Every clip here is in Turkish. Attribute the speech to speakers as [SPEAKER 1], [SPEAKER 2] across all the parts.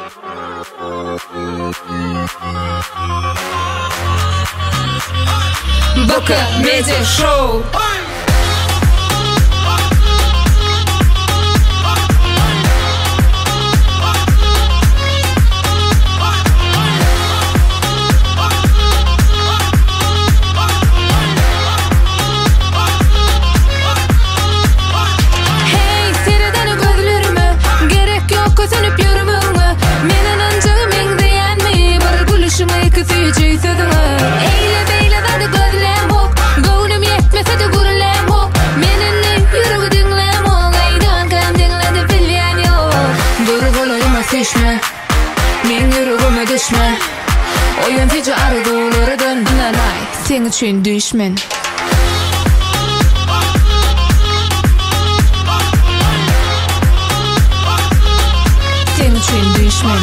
[SPEAKER 1] Boca Media Show. Men yüreğime düşme. O yönetici arzuları döndüler ay. Sen için düşmen. Sen için düşmen.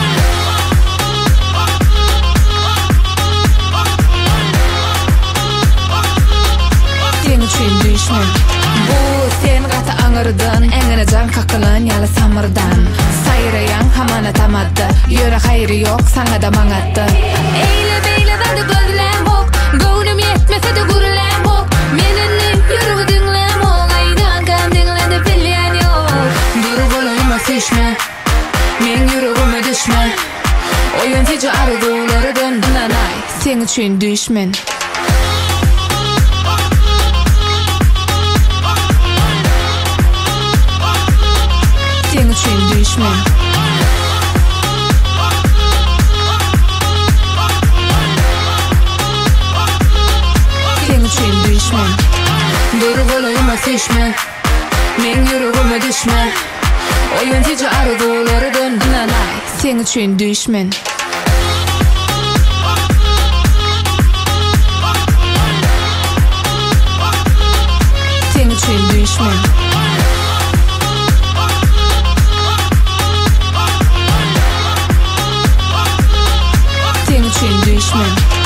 [SPEAKER 1] Sen için düşmen. Bu sen gata anırdın. Engine can kakılan yalı samırdan. Sayrayan hamana tamaddı. Yöre hayri yok sana da mangattı. Eyle beyle da gözlem bok. Gönlüm yetmese de gurulem bok. Menini yürü dinlem ol. Aydan kan dinlendi bilyen yok. Duru bolayıma fişme. Men yüreğime düşme. O yönetici arzuları döndüler ay. Sen için düşmen. Sen için düşmen. Sen için düşmen. Duru bolayıma fişme. Men yüreğime düşme. O yönetici arzuları döndüler ay. Sen için düşmen. Sen için düşmen. Sen için düşmen.